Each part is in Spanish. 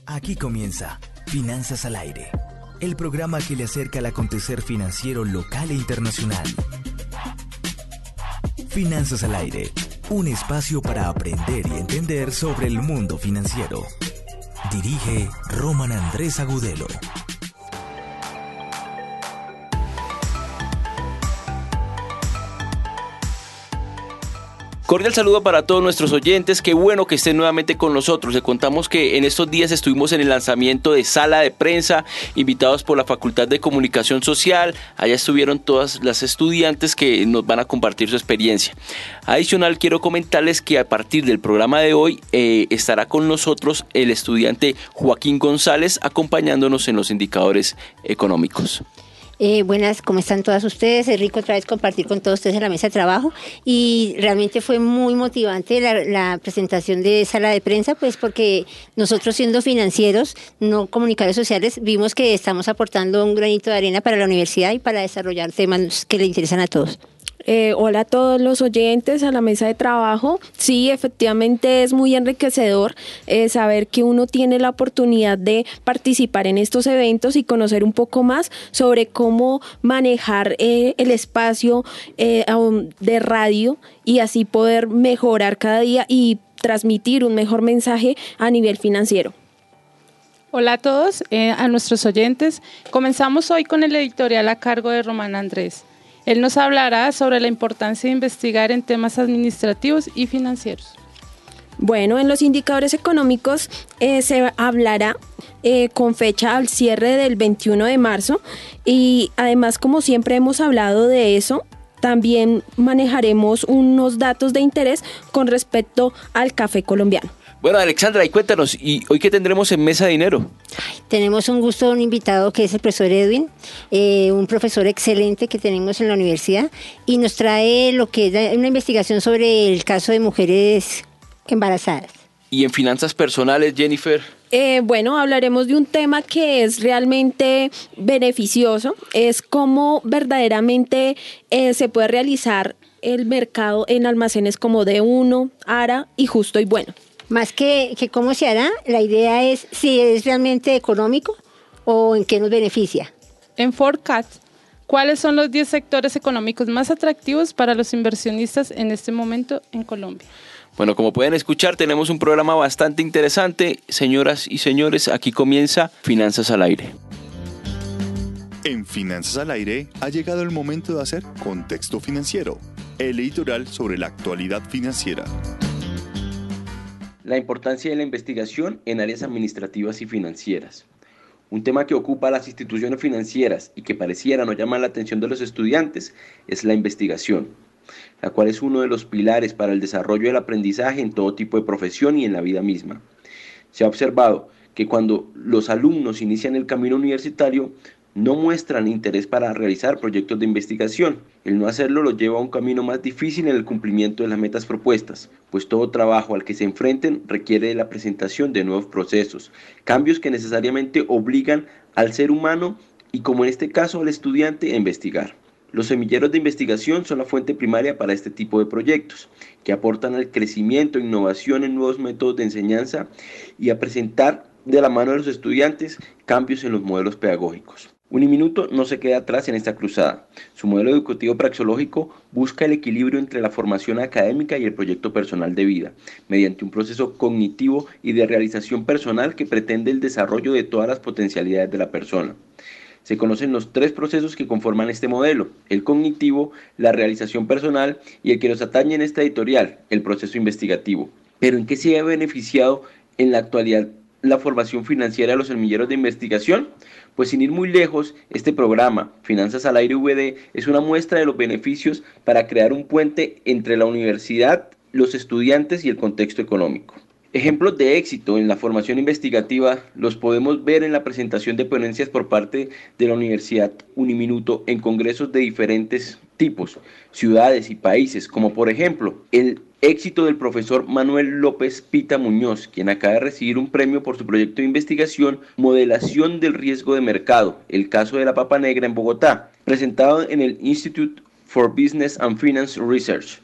Aquí comienza Finanzas al Aire, el programa que le acerca al acontecer financiero local e internacional. Finanzas al Aire, un espacio para aprender y entender sobre el mundo financiero. Dirige Roman Andrés Agudelo. Cordial saludo para todos nuestros oyentes, qué bueno que estén nuevamente con nosotros. Les contamos que en estos días estuvimos en el lanzamiento de Sala de Prensa, invitados por la Facultad de Comunicación Social. Allá estuvieron todas las estudiantes que nos van a compartir su experiencia. Adicional, quiero comentarles que a partir del programa de hoy estará con nosotros el estudiante Joaquín González acompañándonos en los indicadores económicos. Buenas, ¿cómo están todas ustedes? Es rico otra vez compartir con todos ustedes en la mesa de trabajo y realmente fue muy motivante la presentación de Sala de Prensa, pues porque nosotros siendo financieros, no comunicadores sociales, vimos que estamos aportando un granito de arena para la universidad y para desarrollar temas que le interesan a todos. Hola a todos los oyentes a la mesa de trabajo. Sí, efectivamente es muy enriquecedor saber que uno tiene la oportunidad de participar en estos eventos y conocer un poco más sobre cómo manejar el espacio de radio y así poder mejorar cada día y transmitir un mejor mensaje a nivel financiero. Hola a todos, a nuestros oyentes. Comenzamos hoy con el editorial a cargo de Román Andrés. Él nos hablará sobre la importancia de investigar en temas administrativos y financieros. Bueno, en los indicadores económicos se hablará con fecha al cierre del 21 de marzo y además, como siempre hemos hablado de eso, también manejaremos unos datos de interés con respecto al café colombiano. Bueno, Alexandra, y cuéntanos, ¿y hoy qué tendremos en Mesa de Dinero? Tenemos un gusto, un invitado que es el profesor Edwin, un profesor excelente que tenemos en la universidad y nos trae lo que es una investigación sobre el caso de mujeres embarazadas. ¿Y en finanzas personales, Jennifer? Bueno, hablaremos de un tema que es realmente beneficioso, es cómo verdaderamente se puede realizar el mercado en almacenes como D1, ARA y Justo y Bueno. Más que cómo se hará, la idea es si es realmente económico o en qué nos beneficia. En Forecast, ¿cuáles son los 10 sectores económicos más atractivos para los inversionistas en este momento en Colombia? Bueno, como pueden escuchar, tenemos un programa bastante interesante. Señoras y señores, aquí comienza Finanzas al Aire. En Finanzas al Aire ha llegado el momento de hacer Contexto Financiero, el editorial sobre la actualidad financiera. La importancia de la investigación en áreas administrativas y financieras. Un tema que ocupa a las instituciones financieras y que pareciera no llamar la atención de los estudiantes es la investigación, la cual es uno de los pilares para el desarrollo del aprendizaje en todo tipo de profesión y en la vida misma. Se ha observado que cuando los alumnos inician el camino universitario, no muestran interés para realizar proyectos de investigación. El no hacerlo los lleva a un camino más difícil en el cumplimiento de las metas propuestas, pues todo trabajo al que se enfrenten requiere de la presentación de nuevos procesos, cambios que necesariamente obligan al ser humano y, como en este caso, al estudiante a investigar. Los semilleros de investigación son la fuente primaria para este tipo de proyectos, que aportan al crecimiento e innovación en nuevos métodos de enseñanza y a presentar de la mano de los estudiantes cambios en los modelos pedagógicos. Uniminuto no se queda atrás en esta cruzada. Su modelo educativo praxeológico busca el equilibrio entre la formación académica y el proyecto personal de vida, mediante un proceso cognitivo y de realización personal que pretende el desarrollo de todas las potencialidades de la persona. Se conocen los 3 procesos que conforman este modelo: el cognitivo, la realización personal y el que nos atañe en esta editorial, el proceso investigativo. ¿Pero en qué se ha beneficiado en la actualidad la formación financiera de los semilleros de investigación? Pues sin ir muy lejos, este programa, Finanzas al Aire VD, es una muestra de los beneficios para crear un puente entre la universidad, los estudiantes y el contexto económico. Ejemplos de éxito en la formación investigativa los podemos ver en la presentación de ponencias por parte de la Universidad Uniminuto en congresos de diferentes tipos, ciudades y países, como por ejemplo el éxito del profesor Manuel López Pita Muñoz, quien acaba de recibir un premio por su proyecto de investigación Modelación del Riesgo de Mercado, el caso de la papa negra en Bogotá, presentado en el Institute for Business and Finance Research.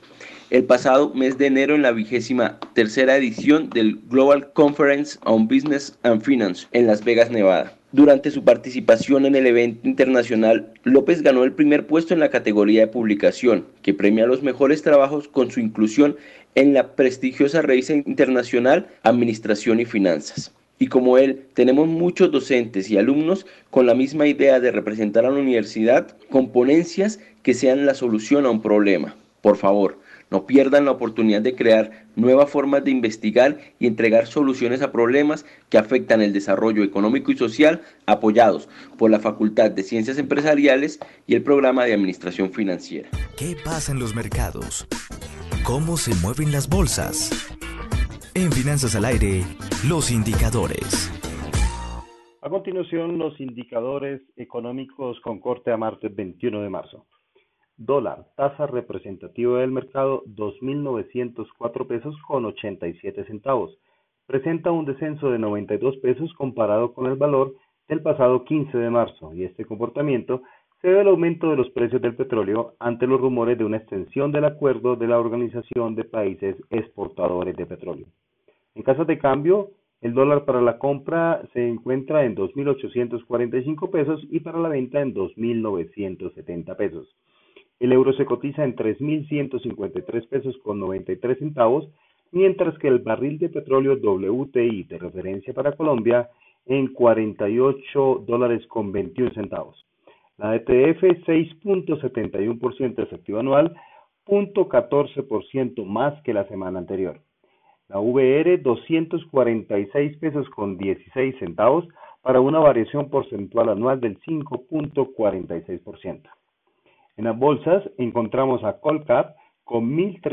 el pasado mes de enero en la 23ª edición del Global Conference on Business and Finance en Las Vegas, Nevada. Durante su participación en el evento internacional, López ganó el primer puesto en la categoría de publicación, que premia los mejores trabajos con su inclusión en la prestigiosa revista internacional Administración y Finanzas. Y como él, tenemos muchos docentes y alumnos con la misma idea de representar a la universidad con ponencias que sean la solución a un problema. Por favor, no pierdan la oportunidad de crear nuevas formas de investigar y entregar soluciones a problemas que afectan el desarrollo económico y social, apoyados por la Facultad de Ciencias Empresariales y el Programa de Administración Financiera. ¿Qué pasa en los mercados? ¿Cómo se mueven las bolsas? En Finanzas al Aire, los indicadores. A continuación, los indicadores económicos con corte a martes 21 de marzo. Dólar, tasa representativa del mercado, 2.904 pesos con 87 centavos. Presenta un descenso de 92 pesos comparado con el valor del pasado 15 de marzo, y este comportamiento se debe al aumento de los precios del petróleo ante los rumores de una extensión del acuerdo de la Organización de Países Exportadores de Petróleo. En caso de cambio, el dólar para la compra se encuentra en 2.845 pesos y para la venta en 2.970 pesos. El euro se cotiza en 3.153 pesos con 93 centavos, mientras que el barril de petróleo WTI de referencia para Colombia en 48 dólares con 21 centavos. La ETF 6.71% efectivo anual, 0.14% más que la semana anterior. La VR 246 pesos con 16 centavos para una variación porcentual anual del 5.46%. En las bolsas encontramos a Colcap con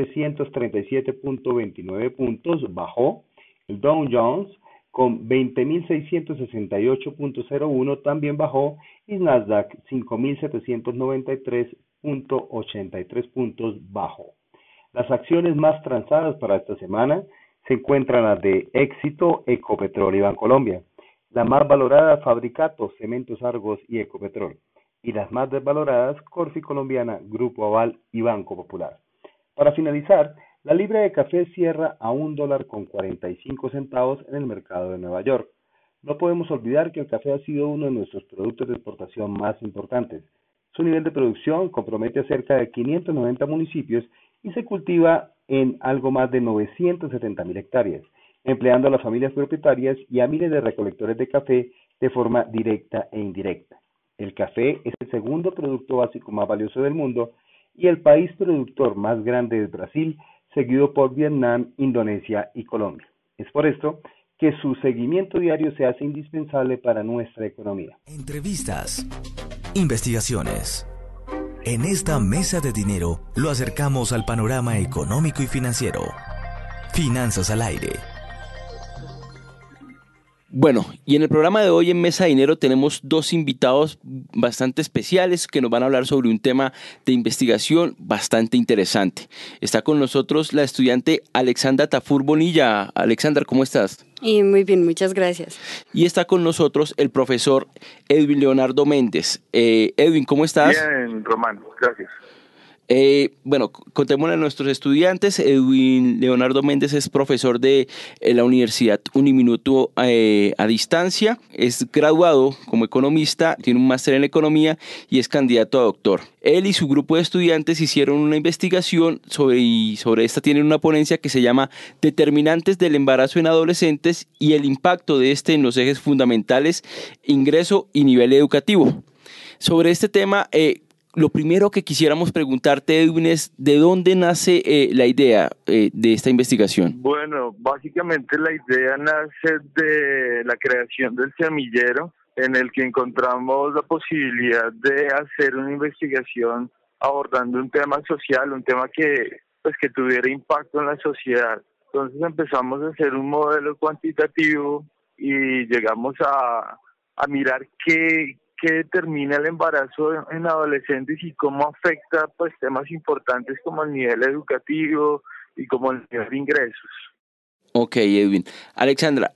1.337.29 puntos, bajó. El Dow Jones con 20.668.01 también bajó, y Nasdaq 5.793.83 puntos, bajó. Las acciones más transadas para esta semana se encuentran las de Éxito, Ecopetrol y Bancolombia. La más valorada, Fabricato, Cementos Argos y Ecopetrol. Y las más desvaloradas, Corfi Colombiana, Grupo Aval y Banco Popular. Para finalizar, la libra de café cierra a $1.45 en el mercado de Nueva York. No podemos olvidar que el café ha sido uno de nuestros productos de exportación más importantes. Su nivel de producción compromete a cerca de 590 municipios y se cultiva en algo más de 970.000 hectáreas, empleando a las familias propietarias y a miles de recolectores de café de forma directa e indirecta. El café es el segundo producto básico más valioso del mundo y el país productor más grande es Brasil, seguido por Vietnam, Indonesia y Colombia. Es por esto que su seguimiento diario se hace indispensable para nuestra economía. Entrevistas, investigaciones. En esta mesa de dinero lo acercamos al panorama económico y financiero. Finanzas al Aire. Bueno, y en el programa de hoy en Mesa de Dinero tenemos dos invitados bastante especiales que nos van a hablar sobre un tema de investigación bastante interesante. Está con nosotros la estudiante Alexandra Tafur Bonilla. Alexandra, ¿cómo estás? Muy bien, muchas gracias. Y está con nosotros el profesor Edwin Leonardo Méndez. Edwin, ¿cómo estás? Bien, Román, gracias. Bueno, contémosle a nuestros estudiantes. Edwin Leonardo Méndez es profesor de la Universidad Uniminuto a distancia. Es graduado como economista, tiene un máster en economía y es candidato a doctor. Él y su grupo de estudiantes hicieron una investigación sobre esta tienen una ponencia que se llama Determinantes del embarazo en adolescentes y el impacto de este en los ejes fundamentales, ingreso y nivel educativo. Sobre este tema, lo primero que quisiéramos preguntarte, Edwin, es ¿de dónde nace la idea de esta investigación? Bueno, básicamente la idea nace de la creación del semillero, en el que encontramos la posibilidad de hacer una investigación abordando un tema social, un tema que tuviera impacto en la sociedad. Entonces empezamos a hacer un modelo cuantitativo y llegamos a mirar qué determina el embarazo en adolescentes y cómo afecta temas importantes como el nivel educativo y como el nivel de ingresos. Ok, Edwin. Alexandra,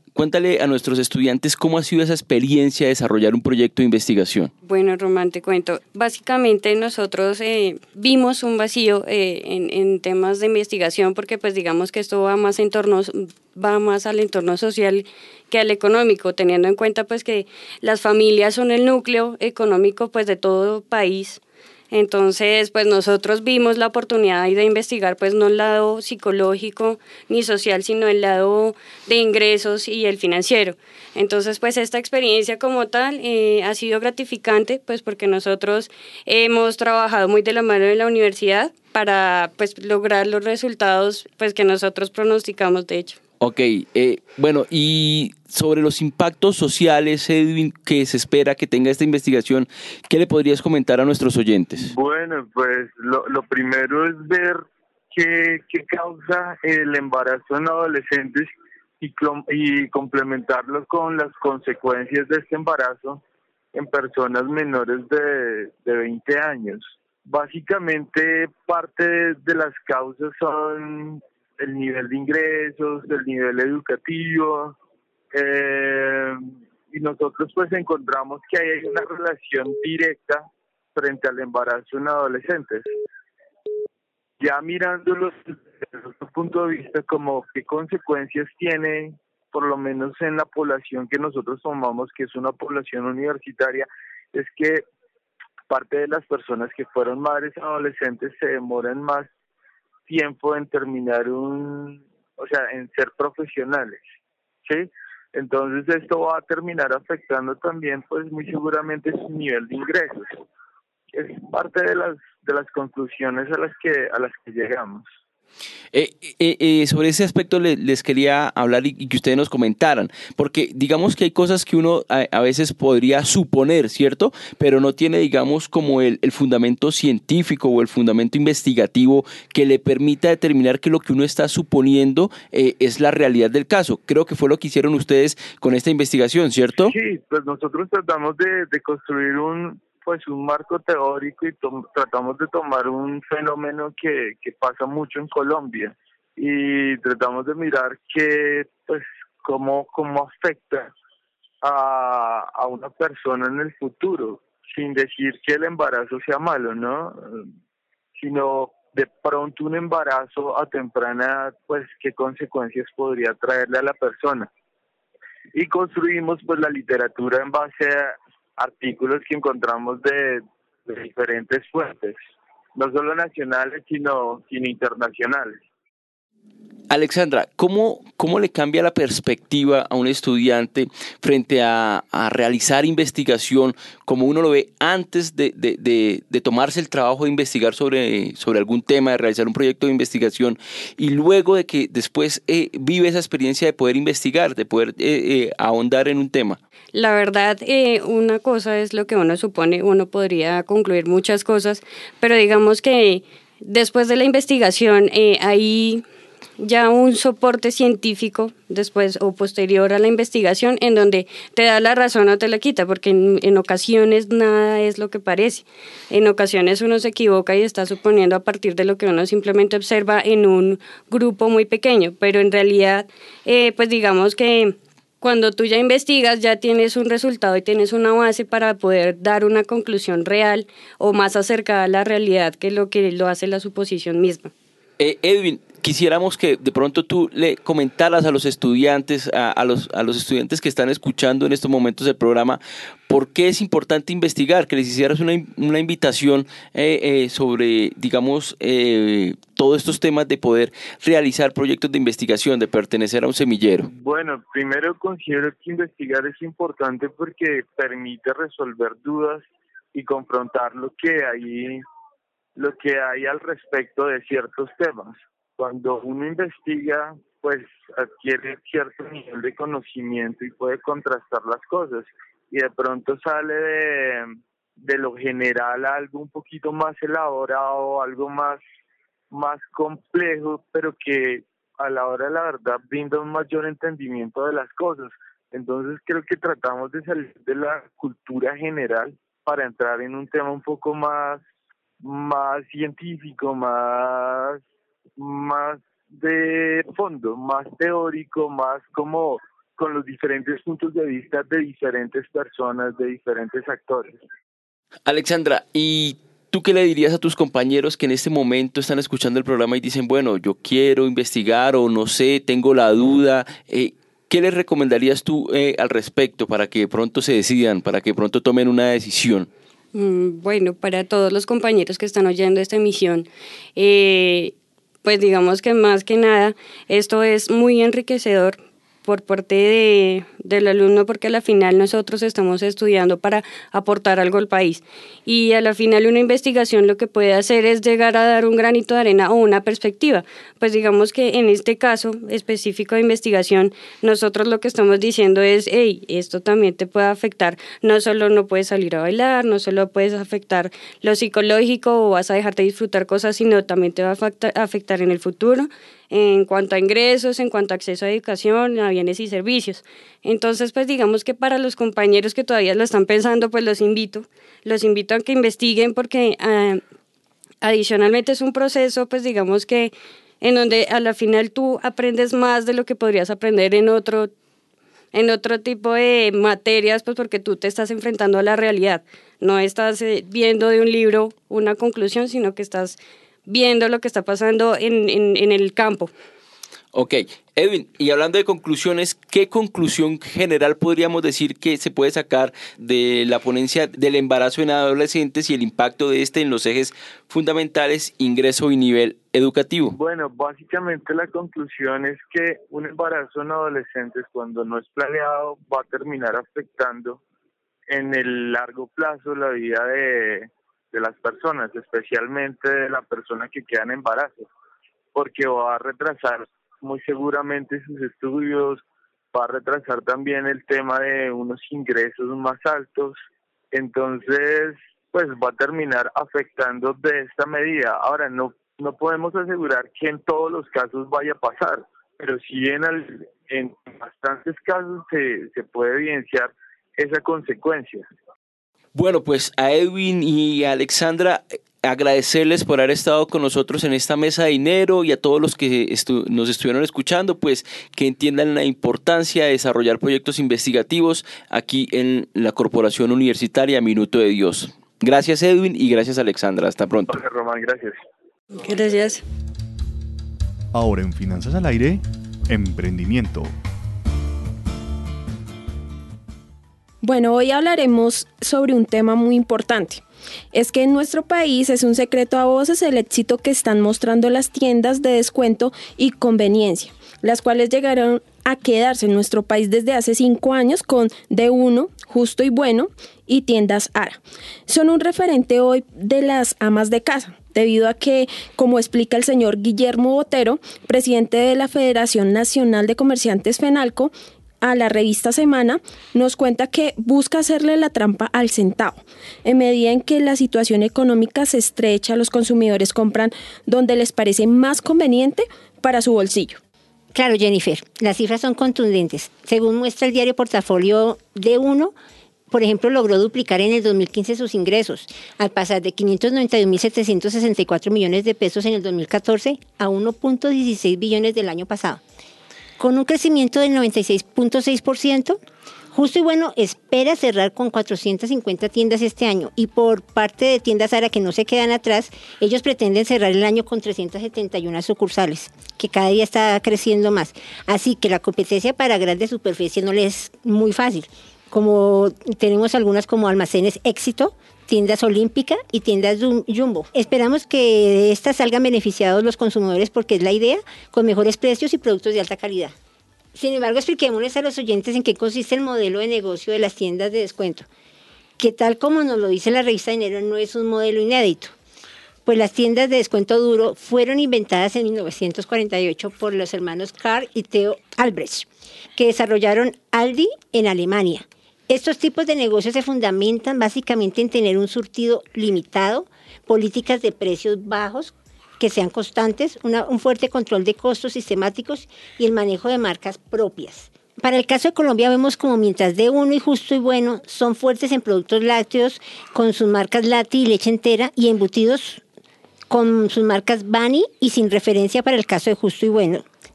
cuéntale a nuestros estudiantes cómo ha sido esa experiencia de desarrollar un proyecto de investigación. Bueno, Román, te cuento. Básicamente nosotros vimos un vacío en temas de investigación porque pues digamos que esto va más al entorno social que al económico, teniendo en cuenta pues que las familias son el núcleo económico pues de todo país. Entonces, pues nosotros vimos la oportunidad de investigar, pues no el lado psicológico ni social, sino el lado de ingresos y el financiero. Entonces, pues esta experiencia como tal ha sido gratificante, pues porque nosotros hemos trabajado muy de la mano de la universidad para pues lograr los resultados pues que nosotros pronosticamos, de hecho. Ok, bueno, y sobre los impactos sociales, Edwin, que se espera que tenga esta investigación, ¿qué le podrías comentar a nuestros oyentes? Bueno, pues lo primero es ver qué causa el embarazo en adolescentes y complementarlo con las consecuencias de este embarazo en personas menores de 20 años. Básicamente, parte de las causas son el nivel de ingresos, el nivel educativo, y nosotros pues encontramos que hay una relación directa frente al embarazo en adolescentes. Ya mirándolo desde otro punto de vista, como qué consecuencias tiene, por lo menos en la población que nosotros tomamos, que es una población universitaria, es que parte de las personas que fueron madres adolescentes se demoran más tiempo en terminar en ser profesionales, ¿sí? Entonces esto va a terminar afectando también, pues muy seguramente su nivel de ingresos. Es parte de las conclusiones a las que llegamos. Sobre ese aspecto les quería hablar y que ustedes nos comentaran, porque digamos que hay cosas que uno a veces podría suponer, ¿cierto? Pero no tiene, digamos, como el fundamento científico o el fundamento investigativo que le permita determinar que lo que uno está suponiendo es la realidad del caso. Creo que fue lo que hicieron ustedes con esta investigación, ¿cierto? Sí, pues nosotros tratamos de construir un marco teórico y tratamos de tomar un fenómeno que pasa mucho en Colombia y tratamos de mirar cómo afecta a una persona en el futuro, sin decir que el embarazo sea malo, ¿no? Sino de pronto un embarazo a temprana edad, pues qué consecuencias podría traerle a la persona. Y construimos pues la literatura en base a artículos que encontramos de diferentes fuentes, no solo nacionales, sino internacionales. Alexandra, ¿cómo le cambia la perspectiva a un estudiante frente a realizar investigación como uno lo ve antes de tomarse el trabajo de investigar sobre algún tema, de realizar un proyecto de investigación y luego de que después vive esa experiencia de poder investigar, de poder ahondar en un tema? La verdad, una cosa es lo que uno supone, uno podría concluir muchas cosas, pero digamos que después de la investigación hay ya un soporte científico después o posterior a la investigación en donde te da la razón o te la quita, porque en ocasiones nada es lo que parece. En ocasiones uno se equivoca y está suponiendo a partir de lo que uno simplemente observa en un grupo muy pequeño, pero en realidad, pues digamos que cuando tú ya investigas, ya tienes un resultado y tienes una base para poder dar una conclusión real o más acercada a la realidad que lo hace la suposición misma. Edwin, quisiéramos que de pronto tú le comentaras a los estudiantes, a los estudiantes que están escuchando en estos momentos el programa, por qué es importante investigar, que les hicieras una invitación sobre, digamos, todos estos temas de poder realizar proyectos de investigación, de pertenecer a un semillero. Bueno, primero considero que investigar es importante porque permite resolver dudas y confrontar lo que hay al respecto de ciertos temas. Cuando uno investiga, pues adquiere cierto nivel de conocimiento y puede contrastar las cosas. Y de pronto sale de lo general a algo un poquito más elaborado, algo más complejo, pero que a la hora de la verdad brinda un mayor entendimiento de las cosas. Entonces creo que tratamos de salir de la cultura general para entrar en un tema un poco más científico, más de fondo, más teórico, más como con los diferentes puntos de vista de diferentes personas, de diferentes actores. Alexandra, ¿y tú qué le dirías a tus compañeros que en este momento están escuchando el programa y dicen, bueno, yo quiero investigar o no sé, tengo la duda? ¿Qué les recomendarías tú al respecto para que pronto se decidan, para que pronto tomen una decisión? Bueno, para todos los compañeros que están oyendo esta emisión, pues digamos que más que nada esto es muy enriquecedor por parte del alumno, porque a la final nosotros estamos estudiando para aportar algo al país, y a la final una investigación lo que puede hacer es llegar a dar un granito de arena o una perspectiva. Pues digamos que en este caso específico de investigación, nosotros lo que estamos diciendo es, hey, esto también te puede afectar, no solo no puedes salir a bailar, no solo puedes afectar lo psicológico o vas a dejarte disfrutar cosas, sino también te va a afectar en el futuro, en cuanto a ingresos, en cuanto a acceso a educación, a bienes y servicios. Entonces, pues digamos que para los compañeros que todavía lo están pensando, pues los invito a que investiguen, porque adicionalmente es un proceso, pues digamos que en donde a la final tú aprendes más de lo que podrías aprender en otro tipo de materias, pues porque tú te estás enfrentando a la realidad. No estás viendo de un libro una conclusión, sino que estás viendo lo que está pasando en el campo. Ok, Edwin, y hablando de conclusiones, ¿qué conclusión general podríamos decir que se puede sacar de la ponencia del embarazo en adolescentes y el impacto de este en los ejes fundamentales, ingreso y nivel educativo? Bueno, básicamente la conclusión es que un embarazo en adolescentes, cuando no es planeado, va a terminar afectando en el largo plazo la vida de las personas, especialmente de la persona que queda en embarazo, porque va a retrasar muy seguramente sus estudios, va a retrasar también el tema de unos ingresos más altos, entonces pues va a terminar afectando de esta medida. Ahora, no podemos asegurar que en todos los casos vaya a pasar, pero sí en bastantes casos se puede evidenciar esa consecuencia. Bueno, pues a Edwin y a Alexandra, agradecerles por haber estado con nosotros en esta mesa de dinero, y a todos los que nos estuvieron escuchando, pues que entiendan la importancia de desarrollar proyectos investigativos aquí en la Corporación Universitaria Minuto de Dios. Gracias, Edwin, y gracias, Alexandra. Hasta pronto. Jorge Román, gracias. Gracias. Ahora en Finanzas al Aire, emprendimiento. Bueno, hoy hablaremos sobre un tema muy importante. Es que en nuestro país es un secreto a voces el éxito que están mostrando las tiendas de descuento y conveniencia, las cuales llegaron a quedarse en nuestro país desde hace 5 años con D1, Justo y Bueno y Tiendas Ara. Son un referente hoy de las amas de casa, debido a que, como explica el señor Guillermo Botero, presidente de la Federación Nacional de Comerciantes FENALCO, a la revista Semana, nos cuenta que busca hacerle la trampa al centavo. En medida en que la situación económica se estrecha, los consumidores compran donde les parece más conveniente para su bolsillo. Claro, Jennifer, las cifras son contundentes. Según muestra el diario Portafolio D1, por ejemplo, logró duplicar en el 2015 sus ingresos, al pasar de 591.764 millones de pesos en el 2014 a 1.16 billones del año pasado. Con un crecimiento del 96.6%, Justo y Bueno espera cerrar con 450 tiendas este año, y por parte de Tiendas Ara, que no se quedan atrás, ellos pretenden cerrar el año con 371 sucursales, que cada día está creciendo más. Así que la competencia para grandes superficies no les es muy fácil, como tenemos algunas como Almacenes Éxito, Tiendas Olímpica y Tiendas Jumbo. Esperamos que de estas salgan beneficiados los consumidores, porque es la idea, con mejores precios y productos de alta calidad. Sin embargo, expliquémosles a los oyentes en qué consiste el modelo de negocio de las tiendas de descuento, que tal como nos lo dice la revista Dinero, no es un modelo inédito, pues las tiendas de descuento duro fueron inventadas en 1948 por los hermanos Karl y Theo Albrecht, que desarrollaron Aldi en Alemania. Estos tipos de negocios se fundamentan básicamente en tener un surtido limitado, políticas de precios bajos que sean constantes, un fuerte control de costos sistemáticos y el manejo de marcas propias. Para el caso de Colombia vemos como mientras D1 y Justo y Bueno son fuertes en productos lácteos con sus marcas Lati y Leche Entera, y embutidos con sus marcas Bani y Sin Referencia para el caso de Justo y Bueno.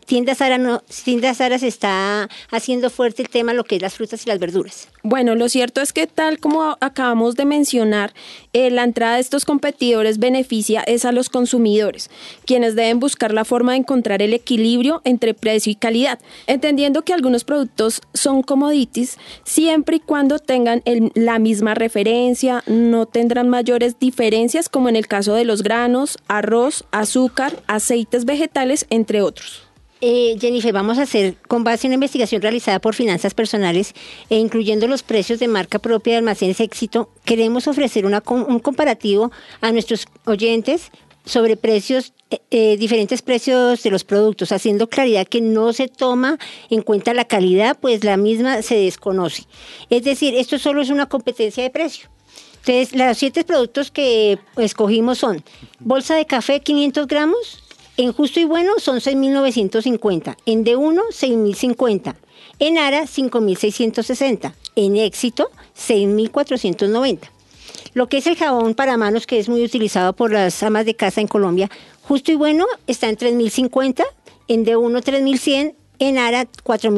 Tienda Sara se está haciendo fuerte el tema de lo que es las frutas y las verduras. Bueno, lo cierto es que tal como acabamos de mencionar, la entrada de estos competidores beneficia es a los consumidores, quienes deben buscar la forma de encontrar el equilibrio entre precio y calidad, entendiendo que algunos productos son commodities siempre y cuando tengan la misma referencia, no tendrán mayores diferencias como en el caso de los granos, arroz, azúcar, aceites vegetales, entre otros. Jennifer, vamos a hacer, con base en una investigación realizada por Finanzas Personales e incluyendo los precios de marca propia de Almacenes Éxito, queremos ofrecer un comparativo a nuestros oyentes sobre precios, diferentes precios de los productos, haciendo claridad que no se toma en cuenta la calidad, pues la misma se desconoce. Es decir, esto solo es una competencia de precio. Entonces, los 7 productos que escogimos son bolsa de café 500 gramos, en Justo y Bueno son 6.950, en D1 6.050, en Ara 5.660, en Éxito 6.490. Lo que es el jabón para manos, que es muy utilizado por las amas de casa en Colombia, Justo y Bueno está en 3.050, en D1 3.100, en Ara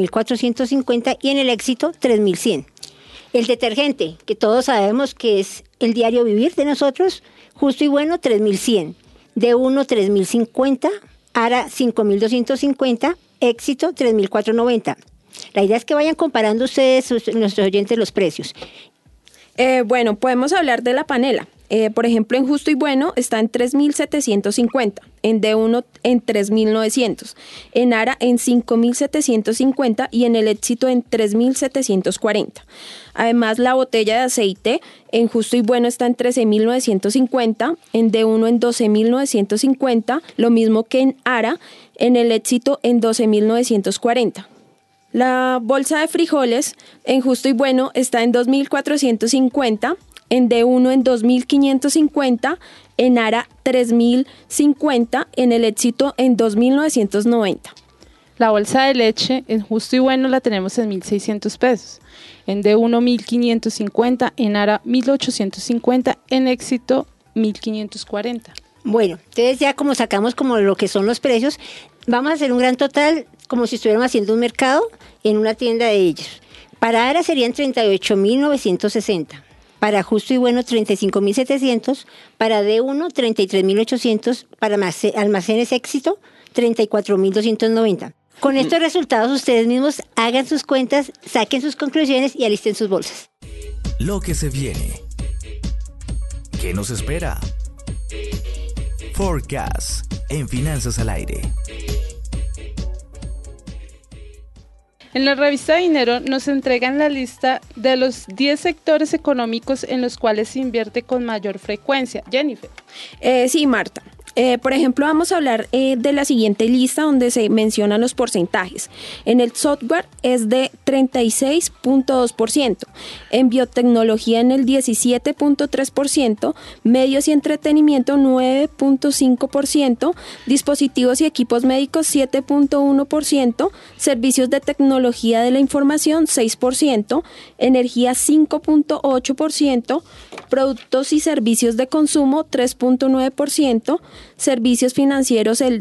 4.450 y en el Éxito 3.100. El detergente, que todos sabemos que es el diario vivir de nosotros, Justo y Bueno 3.100. D1 3.050, Ara 5.250, Éxito 3.490. La idea es que vayan comparando ustedes, nuestros oyentes, los precios. Bueno, podemos hablar de la panela. Por ejemplo, en Justo y Bueno está en 3.750, en D1 en 3.900, en Ara en 5.750 y en el Éxito en 3.740. Además, la botella de aceite en Justo y Bueno está en 13.950, en D1 en 12.950, lo mismo que en Ara, en el Éxito en 12.940. La bolsa de frijoles en Justo y Bueno está en 2.450, en D1 en 2.550, en Ara 3.050, en el Éxito en 2.990. La bolsa de leche en Justo y Bueno la tenemos en 1.600 pesos, en D1 1.550, en Ara 1.850, en Éxito 1.540. Bueno, entonces ya como sacamos como lo que son los precios, vamos a hacer un gran total como si estuviéramos haciendo un mercado en una tienda de ellos. Para Ara serían 38.960. Para Justo y Bueno 35.700, para D1 33.800, para Almacenes Éxito 34.290. Con estos resultados ustedes mismos hagan sus cuentas, saquen sus conclusiones y alisten sus bolsas. Lo que se viene. ¿Qué nos espera? Forecast en Finanzas al Aire. En la revista Dinero nos entregan la lista de los 10 sectores económicos en los cuales se invierte con mayor frecuencia. Jennifer. Sí, Marta. Por ejemplo, vamos a hablar de la siguiente lista donde se mencionan los porcentajes. En el software es de 36.2%, en biotecnología en el 17.3%, medios y entretenimiento 9.5%, dispositivos y equipos médicos 7.1%, servicios de tecnología de la información 6%, energía 5.8%, productos y servicios de consumo 3.9%, servicios financieros el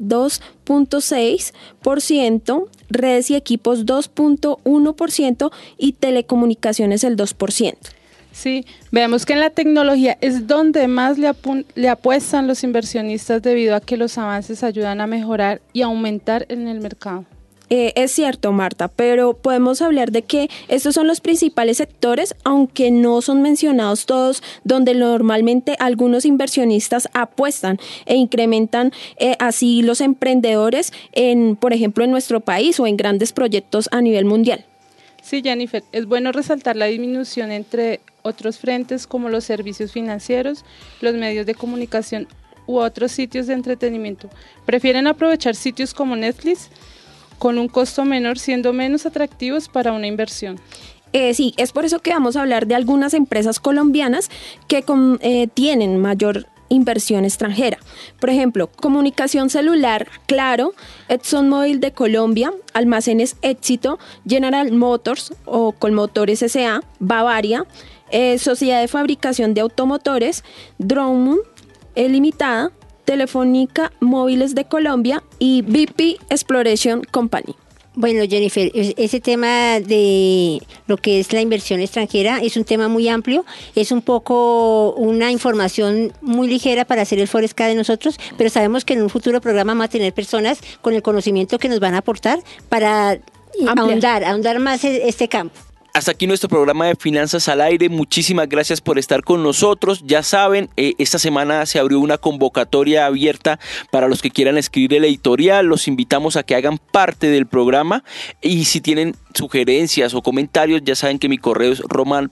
2.6%, redes y equipos 2.1% y telecomunicaciones el 2%. Sí, vemos que en la tecnología es donde más le apuestan los inversionistas debido a que los avances ayudan a mejorar y aumentar en el mercado. Es cierto, Marta, pero podemos hablar de que estos son los principales sectores, aunque no son mencionados todos, donde normalmente algunos inversionistas apuestan e incrementan así los emprendedores, por ejemplo, en nuestro país o en grandes proyectos a nivel mundial. Sí, Jennifer, es bueno resaltar la disminución entre otros frentes como los servicios financieros, los medios de comunicación u otros sitios de entretenimiento. Prefieren aprovechar sitios como Netflix con un costo menor, siendo menos atractivos para una inversión. Sí, es por eso que vamos a hablar de algunas empresas colombianas que tienen mayor inversión extranjera. Por ejemplo, comunicación celular, Claro, ExxonMobil de Colombia, Almacenes Éxito, General Motors o Colmotores S.A., Bavaria, Sociedad de Fabricación de Automotores, Drummond Limitada, Telefónica Móviles de Colombia y BP Exploration Company. Bueno, Jennifer, ese tema de lo que es la inversión extranjera es un tema muy amplio, es un poco una información muy ligera para hacer el Forescade de nosotros, pero sabemos que en un futuro programa vamos a tener personas con el conocimiento que nos van a aportar para ahondar más este campo. Hasta aquí nuestro programa de Finanzas al Aire. Muchísimas gracias por estar con nosotros. Ya saben, esta semana se abrió una convocatoria abierta para los que quieran escribir el editorial. Los invitamos a que hagan parte del programa y si tienen sugerencias o comentarios, ya saben que mi correo es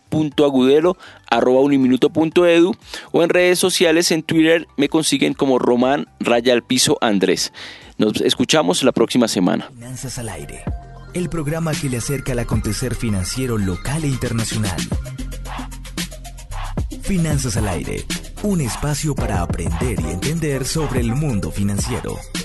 roman.agudelo@uniminuto.edu o en redes sociales, en Twitter me consiguen como Roman_Andrés. Nos escuchamos la próxima semana. Finanzas al Aire, el programa que le acerca al acontecer financiero local e internacional. Finanzas al Aire, un espacio para aprender y entender sobre el mundo financiero.